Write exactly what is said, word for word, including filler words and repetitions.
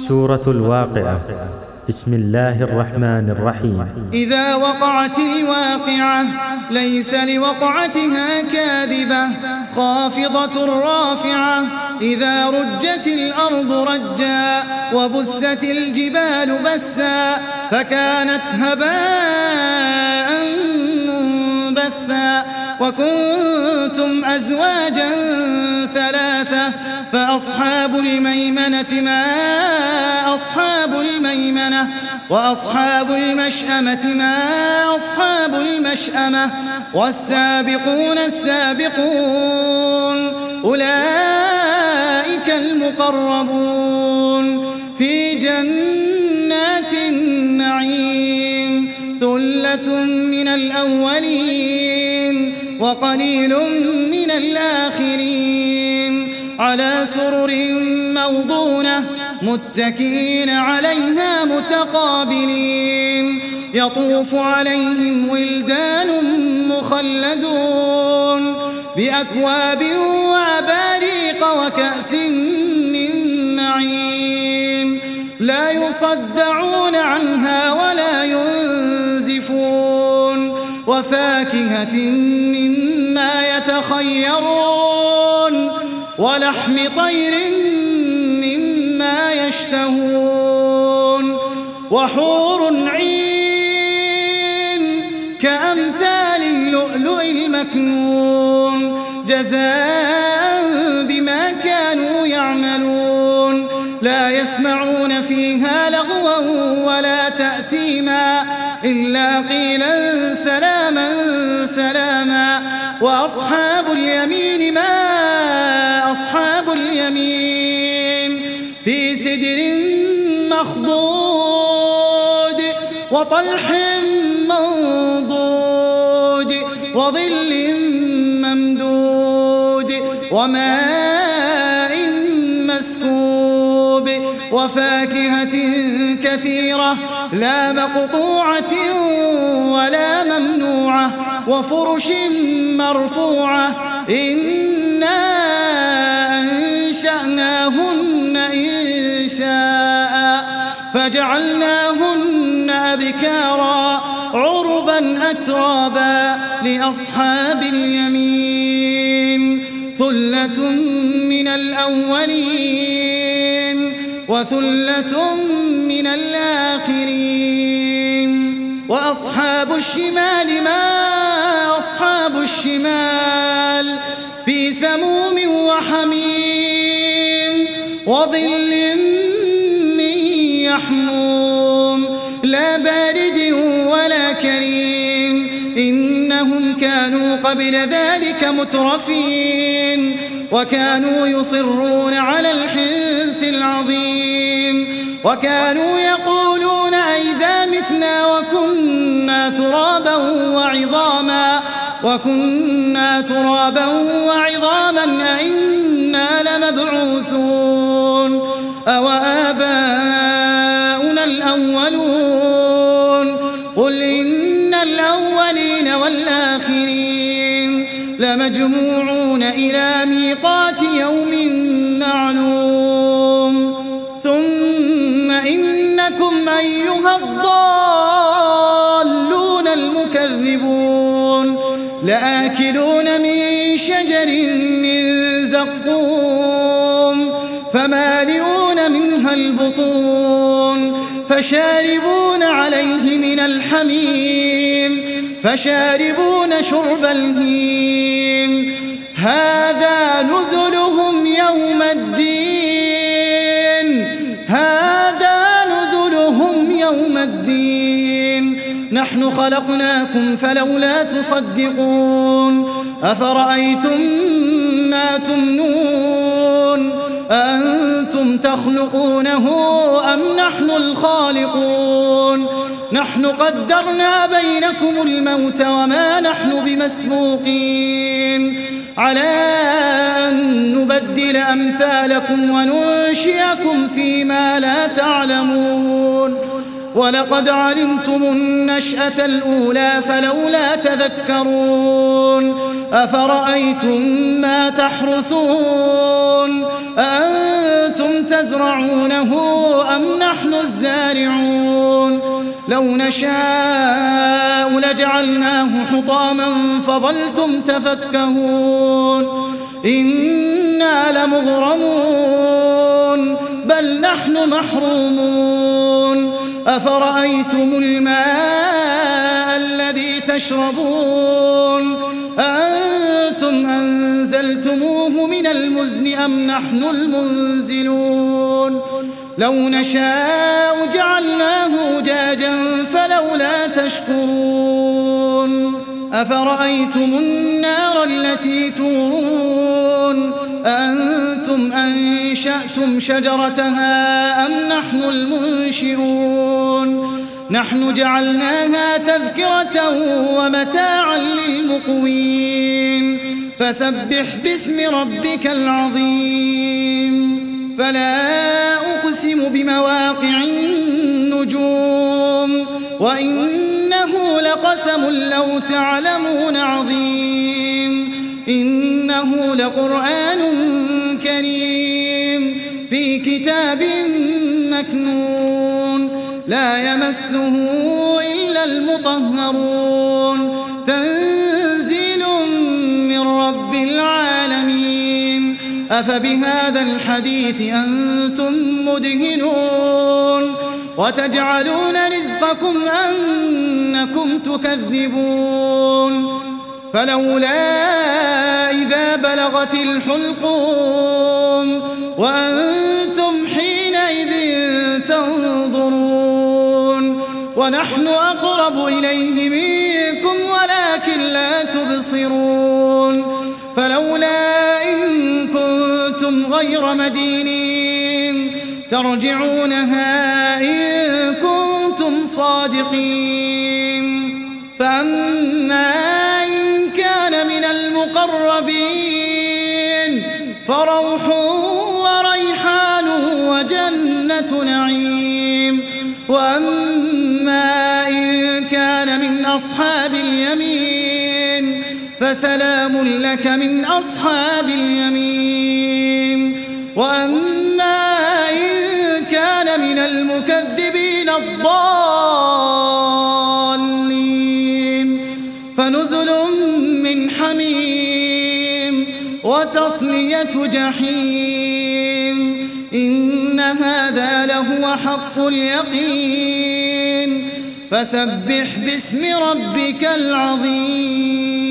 سورة الواقعة. بسم الله الرحمن الرحيم. إذا وقعت الواقعة ليس لوقعتها كاذبة خافضة رافعة. إذا رجت الأرض رجا وبست الجبال بسا فكانت هباء منبثا وكنتم أزواجا ثلاثة فأصحاب الميمنة ما أصحاب الميمنة وأصحاب المشأمة ما أصحاب المشأمة والسابقون السابقون أولئك المقربون في جنات النعيم. ثلة من الأولين وقليل من الآخرين على سرر موضونة متكئين عليها متقابلين. يطوف عليهم ولدان مخلدون بأكواب وأباريق وكأس من معين لا يصدعون عنها ولا ينزفون وفاكهة مما يتخيرون ولحم طير مما يشتهون وحور عين كأمثال اللؤلؤ المكنون جزاء بما كانوا يعملون. لا يسمعون فيها لغوا ولا تأثيما إلا قيلا سلاما سلاما. وأصحاب اليمين ما أصحاب اليمين في سدر مخضود وطلح منضود وظل ممدود وماء مسكوب وفاكهة كثيرة لا مقطوعة ولا ممنوعة وفرش مرفوعة. إنا أنشأناهن إنشاء فجعلناهن أبكارا عربا أترابا لأصحاب اليمين. ثلة من الأولين وثلة من الآخرين. وأصحاب الشمال ما أصحاب الشمال في سموم وحميم وظل من يحموم لا بارد ولا كريم. إنهم كانوا قبل ذلك مترفين وكانوا يصرون على الحنث العظيم وكانوا يقولون أئذا متنا وكنا ترابا وعظاما وكنا ترابا وعظاما أئنا لمبعوثون أو آباؤنا الأولون. قل إن الأولين والآخرين لمجموعون إلى ميقات يوم معلوم. ثم إنكم أيها الضالون المكذبون لآكلون من شجر من زقوم فمالئون منها البطون فشاربون عليه من الحميم فشاربون شرب الهيم. هذا نزلهم يوم الدين هذا نزلهم يوم الدين. نحن خلقناكم فلولا تصدقون. أفرأيتم ما تمنون أأنتم تخلقونه أم نحن الخالقون. نحن قدرنا بينكم الموت وما نحن بمسبوقين على أن نبدل أمثالكم وننشئكم فيما لا تعلمون. ولقد علمتم النشأة الأولى فلولا تذكرون. أفرأيتم ما تحرثون أأنتم تزرعونه أم نحن الزارعون لو نشاء لجعلناه حطاما فظلتم تفكهون إنا لمغرمون بل نحن محرومون أفرأيتم الماء الذي تشربون أنتم أنزلتموه من المزن أم نحن المنزلون لو نشاء جعلناه أجاجا فلولا تشكرون أفرأيتم النار التي تورون أنتم أنشأتم شجرتها أم نحن المنشئون نحن جعلناها تذكرة ومتاعا للمقوين فسبح باسم ربك العظيم فلا أقسم بمواقع النجوم وإنه لقسم لو تعلمون عظيم إنه لقرآن كريم في كتاب مكنون لا يمسه إلا المطهرون تنزيل من رب العالمين أفبهذا الحديث أنتم مدهنون وتجعلون رزقكم أنكم تكذبون فلولا إذا بلغت الحلقوم وأنتم حينئذ تنظرون ونحن أقرب إليه منكم ولكن لا تبصرون فلولا إن كنتم غير مدينين ترجعونها إن كنتم صادقين فأما إن كان من المقربين فروح وريحان وجنة نعيم وأما إن كان من أصحاب اليمين فسلام لك من أصحاب اليمين وأما إن كان من المكذبين الضالين فنزل من حميم وتصلية جحيم إن هذا لهو حق اليقين فسبح باسم ربك العظيم